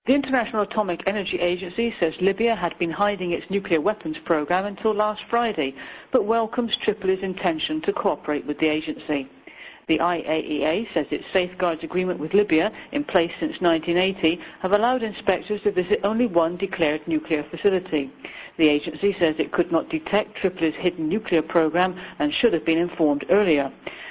The International Atomic Energy Agency says Libya had been hiding its nuclear weapons program until last Friday, but welcomes Tripoli's intention to cooperate with the agency. The IAEA says its safeguards agreement with Libya, in place since 1980, have allowed inspectors to visit only one declared nuclear facility. The agency says it could not detect Tripoli's hidden nuclear program and should have been informed earlier.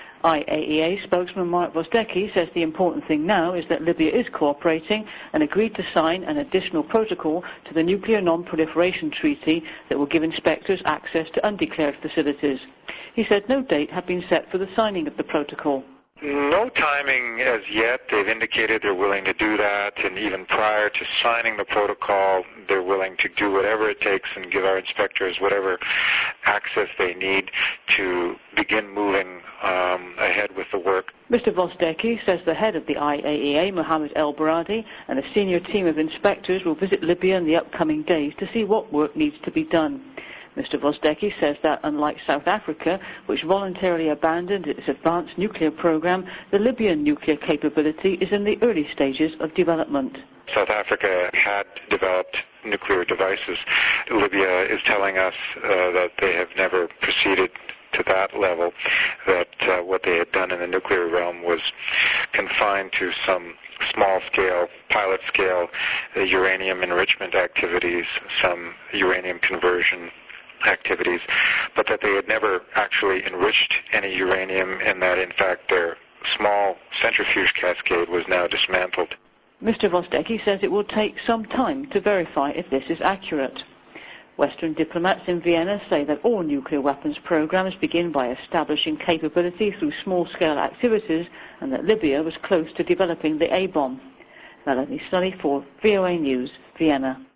IAEA spokesman Mark Vozdecki says the important thing now is that Libya is cooperating and agreed to sign an additional protocol to the Nuclear Non-Proliferation Treaty that will give inspectors access to undeclared facilities. He said no date had been set for the signing of the protocol. No timing as yet. They've indicated they're willing to do that, and even prior to signing the protocol, they're willing to do whatever it takes and give our inspectors whatever access they need to begin moving ahead with the work. Mr. Vozdecki says the head of the IAEA, Mohammed El Baradi, and a senior team of inspectors will visit Libya in the upcoming days to see what work needs to be done. Mr. Vozdecki says that, unlike South Africa, which voluntarily abandoned its advanced nuclear program, the Libyan nuclear capability is in the early stages of development. South Africa had developed nuclear devices. Libya is telling us that they have never proceeded to that level, that what they had done in the nuclear realm was confined to some small-scale, pilot-scale uranium enrichment activities, some uranium conversion activities, but that they had never actually enriched any uranium, and that in fact their small centrifuge cascade was now dismantled. Mr. Vozdecki says it will take some time to verify if this is accurate. Western diplomats in Vienna say that all nuclear weapons programs begin by establishing capability through small-scale activities, and that Libya was close to developing the A-bomb. Melanie Sully for VOA News, Vienna.